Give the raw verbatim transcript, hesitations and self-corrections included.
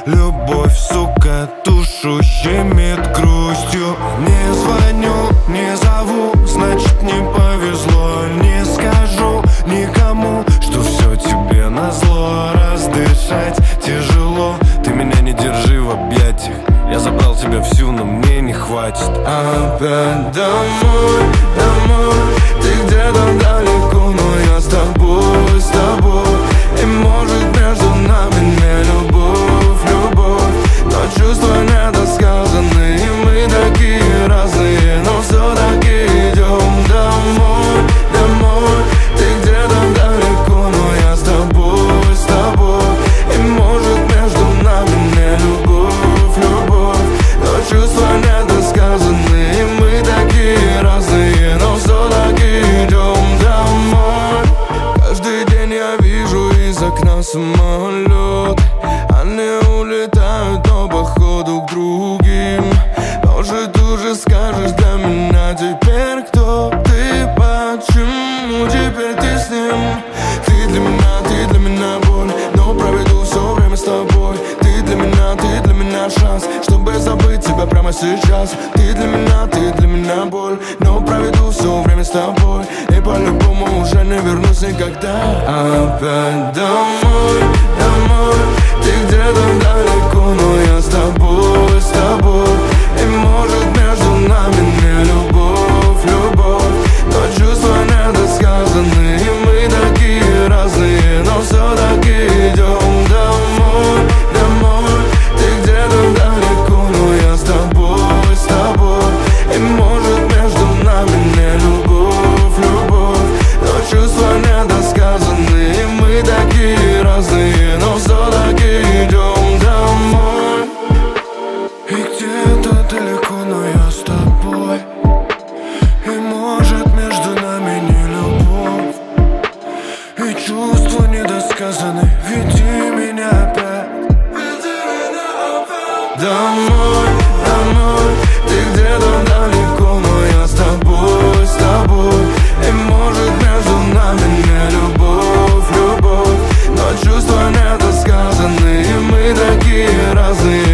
Любовь, сука, душу щемит грустью. Не звоню, не зову, значит не повезло. Не скажу никому, что все тебе назло. Раздышать тяжело, ты меня не держи в объятиях. Я забрал тебя всю, но мне не хватит. Опять домой, домой. Ты где-то далеко, но я с тобой, с тобой. И может между нами не любовь, любовь, но чувства недосказанные. И мы такие разные, но все-таки идем домой, домой. Ты где-то далеко, но я с тобой, с тобой. И может между нами не любовь, любовь, но чувства недосказанные. И мы такие разные, но все-таки идем домой. Каждый день я вижу из окна самолет. Они улетают, но походу к другим. Может, уже скажешь для меня теперь, кто ты, почему теперь ты с ним? Ты для меня, ты для меня боль, но проведу все время с тобой. Ты для меня, ты для меня шанс, чтобы забыть тебя прямо сейчас. Ты для меня, ты для меня боль, но проведу все время с тобой. И по-любому уже не вернусь никогда. Опять домой, домой. Ты где-то далеко, но я с тобой, с тобой. И может между нами не любовь, любовь, но чувства недосказанные. И мы такие разные, но все-таки идем домой, домой. Ты где-то далеко, но я с тобой, с тобой. И может между нами не любовь, любовь, но чувства недосказанные. И мы такие разные, но все-таки идем домой. И где-то далеко, но я с тобой. И может между нами не любовь, и чувства недосказаны. Веди меня опять, веди меня опять. Домой, домой. Ты где-то далеко, но я с тобой, с тобой. И может между нами не любовь, любовь, но чувства недосказаны. И мы такие разные,